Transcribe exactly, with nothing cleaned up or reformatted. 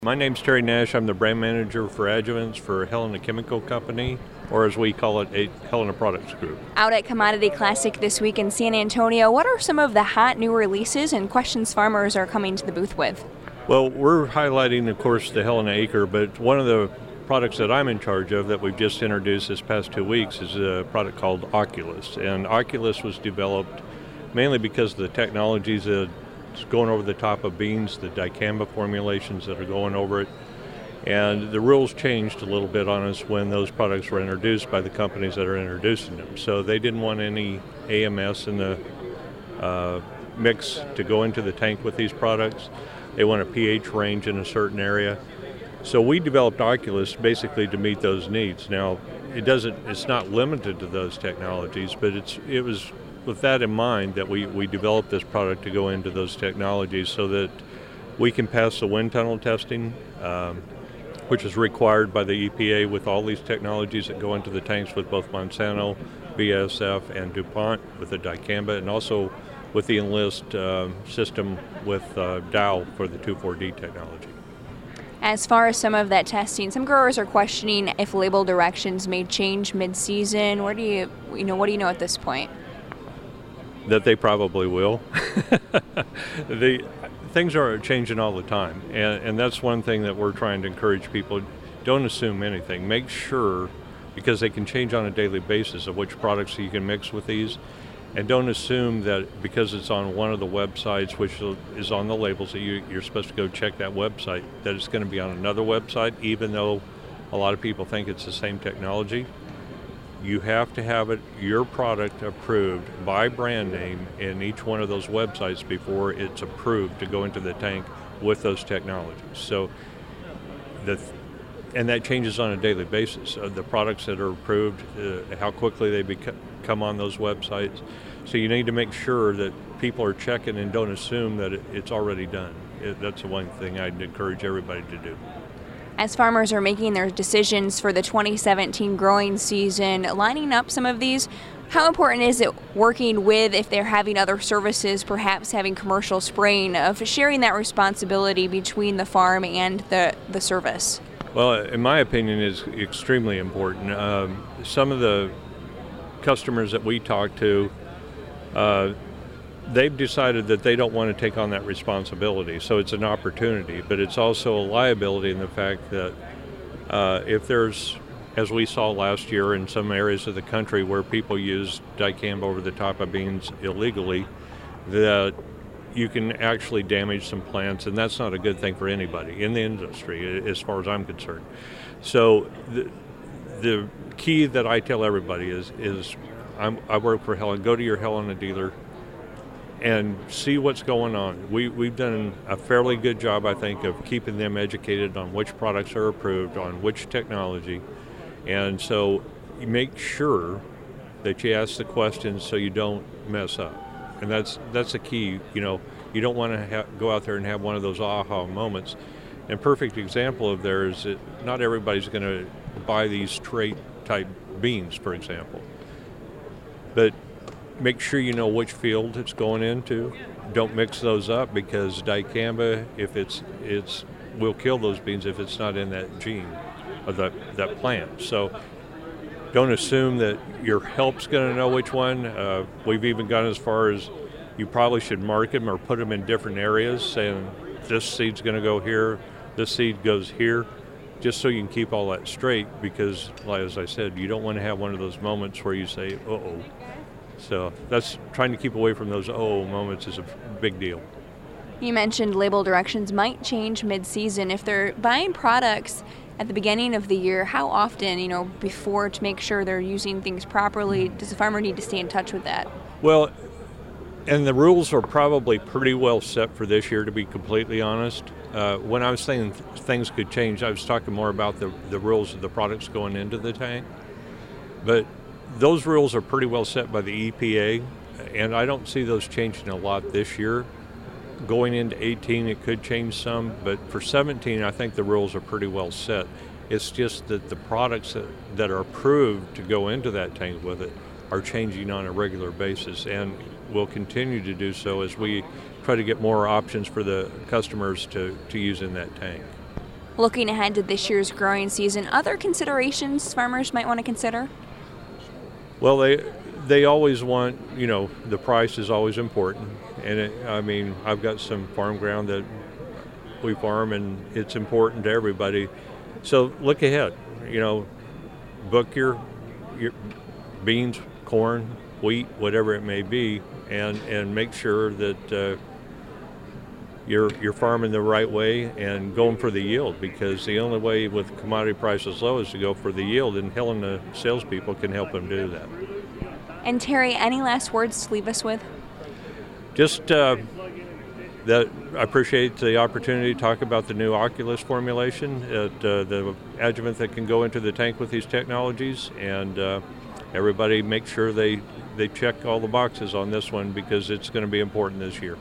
My name's Terry Nash. I'm the brand manager for adjuvants for Helena Chemical Company, or as we call it, a Helena Products Group. Out at Commodity Classic this week in San Antonio, what are some of the hot new releases and questions farmers are coming to the booth with? Well, we're highlighting, of course, the Helena Acre, but one of the products that I'm in charge of that we've just introduced this past two weeks is a product called Oculus. And Oculus was developed mainly because of the technologies that it's going over the top of beans, the dicamba formulations that are going over it. And the rules changed a little bit on us when those products were introduced by the companies that are introducing them. So they didn't want any A M S in the uh, mix to go into the tank with these products. They want a pH range in a certain area. So we developed Oculus basically to meet those needs. Now, it doesn't, it's not limited to those technologies, but it's it was with that in mind that we, we developed this product to go into those technologies so that we can pass the wind tunnel testing, um, which is required by the E P A with all these technologies that go into the tanks with both Monsanto, B A S F, and DuPont with the dicamba, and also with the Enlist uh, system with uh, Dow for the two four D technology. As far as some of that testing, some growers are questioning if label directions may change mid-season. Where do you, you know, what do you know at this point? That they probably will. the things are changing all the time, and, and that's one thing that we're trying to encourage people. Don't assume anything. Make sure, because they can change on a daily basis, of which products you can mix with these, and don't assume that because it's on one of the websites, which is on the labels, that you, you're supposed to go check that website, that it's going to be on another website, even though a lot of people think it's the same technology. You have to have it, your product approved by brand name in each one of those websites before it's approved to go into the tank with those technologies. So, the and that changes on a daily basis. Uh, the products that are approved, uh, how quickly they beca- come on those websites. So you need to make sure that people are checking and don't assume that it, it's already done. It, that's the one thing I'd encourage everybody to do. As farmers are making their decisions for the twenty seventeen growing season, lining up some of these, how important is it working with, if they're having other services, perhaps having commercial spraying, of sharing that responsibility between the farm and the, the service? Well, in my opinion, it's extremely important. Um, some of the customers that we talk to, uh, they've decided that they don't want to take on that responsibility. So it's an opportunity, but it's also a liability in the fact that uh, if there's, as we saw last year in some areas of the country where people use dicamba over the top of beans illegally, that you can actually damage some plants, and that's not a good thing for anybody in the industry, as far as I'm concerned. So the, the key that I tell everybody is, is I'm, I work for Helena, go to your Helena dealer and see what's going on. We, we've done a fairly good job, I think, of keeping them educated on which products are approved, on which technology. And so you make sure that you ask the questions so you don't mess up. And that's that's the key. You know, you don't want to ha- go out there and have one of those aha moments. And perfect example of there is that not everybody's going to buy these trait type beans, for example. But make sure you know which field it's going into. Don't mix those up, because dicamba, if it's it's will kill those beans if it's not in that gene of that that plant. So don't assume that your help's going to know which one. Uh, we've even gone as far as you probably should mark them or put them in different areas, saying this seed's going to go here, this seed goes here, just so you can keep all that straight, because, like as I said, you don't want to have one of those moments where you say, uh-oh. So that's trying to keep away from those uh-oh moments is a big deal. You mentioned label directions might change mid-season. If they're buying products at the beginning of the year, how often, you know, before, to make sure they're using things properly, does the farmer need to stay in touch with that? Well, and the rules are probably pretty well set for this year, to be completely honest. Uh, when I was saying th- things could change, I was talking more about the, the rules of the products going into the tank. But those rules are pretty well set by the E P A, and I don't see those changing a lot this year. Going into eighteen, it could change some, but for seventeen, I think the rules are pretty well set. It's just that the products that, that are approved to go into that tank with it are changing on a regular basis, and will continue to do so as we try to get more options for the customers to, to use in that tank. looking ahead to this year's growing season, other considerations farmers might want to consider? Well, they they always want, you know, the price is always important. And it, I mean, I've got some farm ground that we farm, and it's important to everybody. So look ahead, you know, book your your beans, corn, wheat, whatever it may be, and and make sure that uh, you're you're farming the right way and going for the yield, because the only way with commodity prices low is to go for the yield, and Helen, the salespeople, can help them do that. And Terry, any last words to leave us with? Just uh, that I appreciate the opportunity to talk about the new Oculus formulation, at, uh, the adjuvant that can go into the tank with these technologies, and uh, everybody make sure they, they check all the boxes on this one, because it's going to be important this year.